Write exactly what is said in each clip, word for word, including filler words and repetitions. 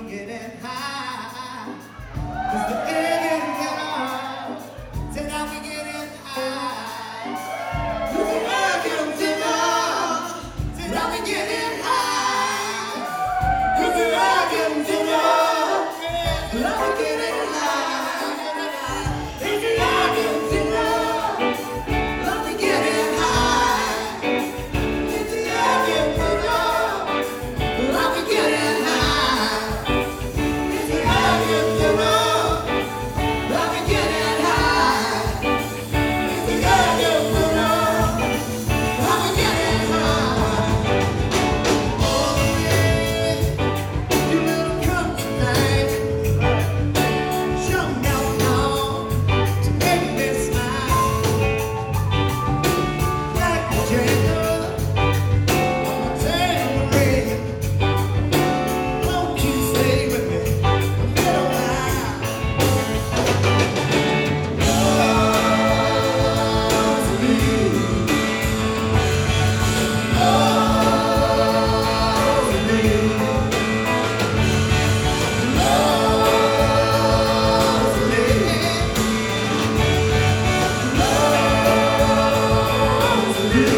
getting high. 'Cause the air getting thinner. Said are we getting high? 'Cause the air getting thinner. Said are we getting high? 'Cause the air getting thinner. Said are we getting high? 'Cause the air getting thinner. Are we getting high? 'Cause the air getting thinner. Are we getting high? 'Cause the air getting thinner. Are we getting high? 'Cause the air getting thinner. Are we getting high? All the way, you better come tonight. Show me how long to make me smile. Like a gentle on a tambourine. Won't you stay with me a little while? Love's me. Love's me. Love's me. Love's me.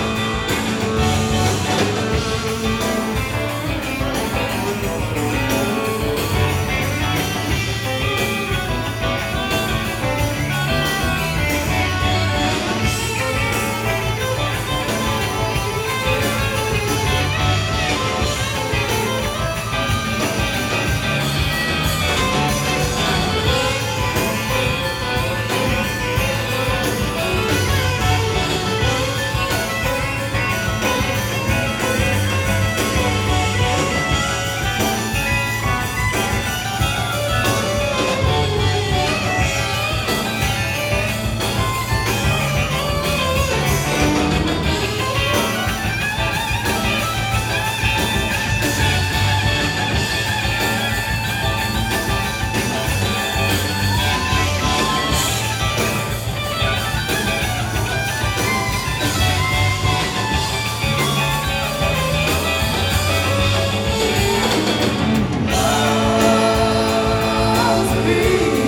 Love's me.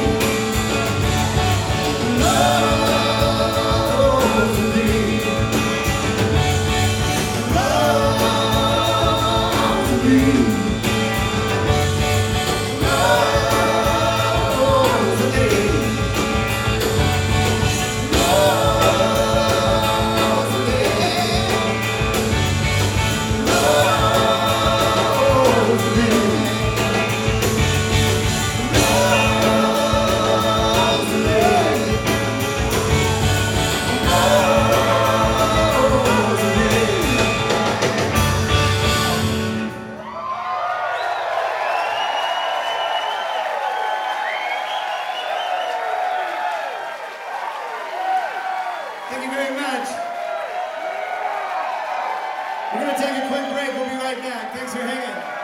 Love's me. Love's me. Love's me. Love's me. Love's me. Thank you very much. We're going to take a quick break. We'll be right back. Thanks for hanging.